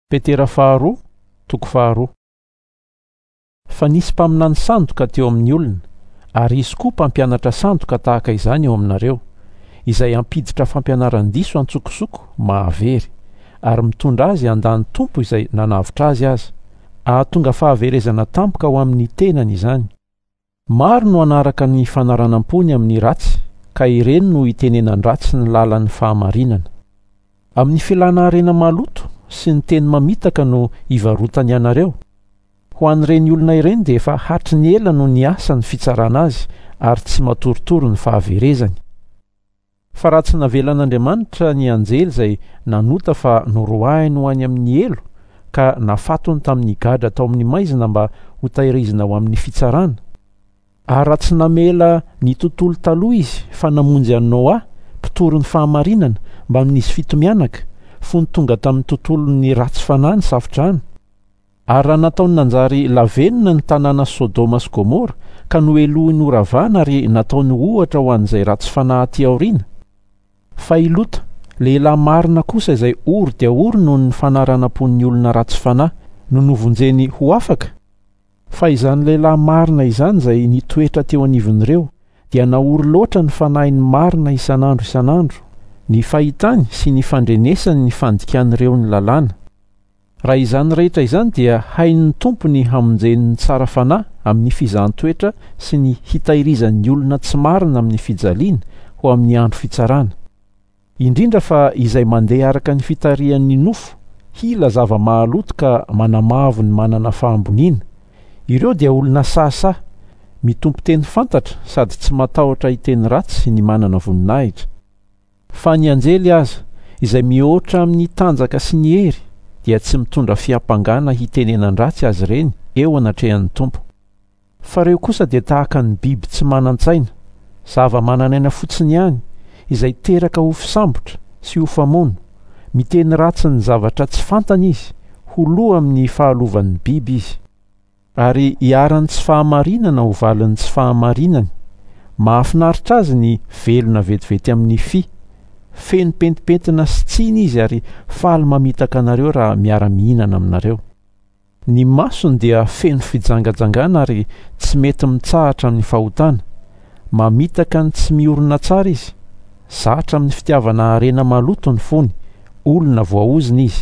Petera faharoa, toko faharoa. Fa nisy mpaminany sandoka teo amin'ny olona, ary izy koa mpampianatra sandoka tahaka izany eo aminareo, izay ampiditra fampianaran-diso antsokosoko mahavery, ary mitondra azy handany tompo izay nanavitra azy aza, ahatonga fahaverezana tampoka ho amin'ny tenany izany. Maro no anaraka ny fanaranam-pony amin'ny ratsy, ka ireny no itenenan-dratsy ny lalan'ny fahamarinana. Amin'ny filana harena maloto sy ny teny mamitaka no ivarotany anareo. Ho an'ireny olona ireny dia efa hatry ny ela no niasa ny fitsarana azy, ary tsy matoritory ny fahaverezany. Fa raha tsy navelan'Andriamanitra ny anjely izay nanota fa noroahiny ho any amin'ny elo, ka nafatony tamin'ny gadra tao amin'ny maizina mba ho tahirizina ho amin'ny fitsarana. Ary raha tsy namela ny tontolo taloha izy fa namonjy an'i Noa, mpitory ny fahamarinana, mba nisy fitomianaka, fony tonga tamin'ny tontolon'ny ratsy fanahy ny safotrahana. Ary raha nataony nanjary lavenona ny tanàna Sodoma sy Gomora, ka noeloiny horavana ary nataony ohatra ho an'izay ratsy fanahy aty aoriana. Fa i Lota, lehilahy marina kosa izay ory dia ory noho ny fanaranam-pon'ny olona ratsy fanahy, no novonjeny ho afaka. Fa izany lehilahy marina izany izay nitoetra teo anivon'ireo, dia nahory loatra ny fanahiny marina isan'andro, ny fahitany sy ny fandrenesany ny fandikan'ireo ny lalàna. Raha izany rehetra izany dia hain'ny tompony hamonjeny ny tsara fanahy amin'ny fizahan-toetra sy ny hitahirizan'ny olona tsy marina amin'ny fijaliana ho amin'ny andro fitsarana. Indrindra fa izay mandeha araka ny fitarihan'ny nofo, hila zava-mahaloto ka manamavo ny manana fahamboniana. Ireo dia olona sahasaha, mitompo teny fantatra sady tsy matahotra hiteny ratsy ny manana voninahitra. Fa ny anjely aza, izay mihoatra amin'ny tanjaka sy ny hery, dia tsy mitondra fiampangana hitenenan-dratsy azy ireny eo anatrehan'ny tompo. Fa reo kosa dia tahaka ny biby tsy manan-tsaina, zava-manan'aina fotsiny ihany, izay teraka ho fisambotra sy ho famono, miteny ratsy ny zavatra tsy fantany izy, ho loa amin'ny fahalovan'ny biby izy. Ary hiarany tsy fahamarinana ho valin'ny tsy fahamarinany. Mahafinaritra azy ny velona vetivety amin'ny feno pentipentina sy tsiny izy ary faly mamitaka anareo raha miara-mihinana aminareo. Ny masony dia feno fijangajangana ary tsy mety mitsahatra amin'ny fahotana. Mamitaka ny tsy miorina tsara izy, zatra amin'ny fitiavana harena maloto ny fony, olona voaozina izy.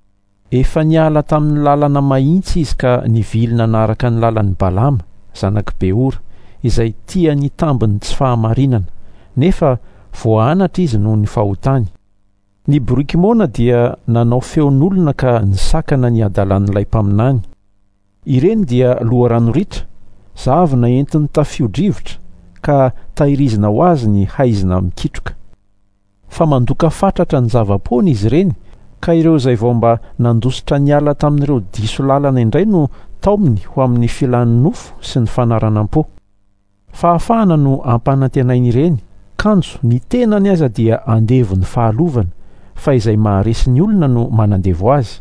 Efa niala tamin'ny lalana mahitsy izy ka nivilina naraka ny lalan'ny Balama, zanak' Beora, izay tia ny tambiny tsy fahamarinana, nefa voanatra izy noho ny fahotany. Ny borikimona dia nanao feon'olona ka nisakana ny adalan'ilay mpaminany. Ireny dia loharano ritra, zavona entiny tafio-drivotra, ka tahirizina ho azy ny haizina mikitroka. Fa mandoka fatratra ny zava-pony izy ireny, ka ireo izay vao mba nandositra niala tamin'ireo diso lalana indray no taominy ho amin'ny filan'ny nofo sy ny fanaranam-po. Fa ahafahana no ampanantenainy ireny, kanjo ny tenany aza dia andevo ny fahalovana, fa izay maharesy ny olona no manandevo azy.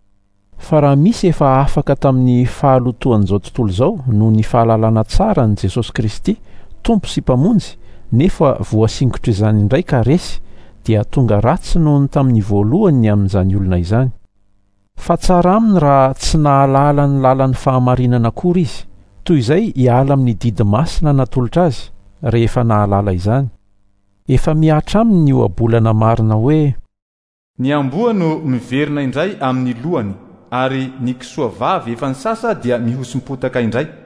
Fa raha misy efa afaka tamin'ny fahalotoan'izao tontolo izao no ny fahalalana tsara ny Jesosy Kristy, tompo sy mpamonjy, nefa voasingotry izany indray ka resy, dia tonga ratsy noho ny tamin'ny voalohany amin'izany olona izany. Fa tsara aminy raha tsy nahalala ny lalan'ny fahamarinana akory izy, toy izay hiala amin'ny didy masina natolotra azy rehefa nahalala izany. Efa miatra aminy io abolana marina hoe, ny amboa no miverina indray amin'ny lohany, ary ny kisoa vavy efa ny sasa dia mihosom-potaka indray.